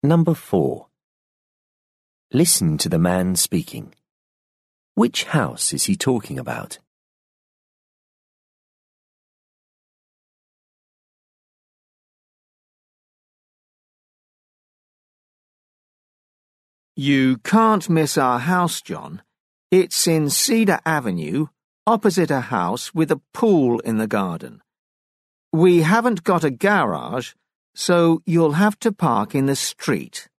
Number 4. Listen to the man speaking. Which house is he talking about? You can't miss our house, John. It's in Cedar Avenue, opposite a house with a pool in the garden. We haven't got a garage, so you'll have to park in the street.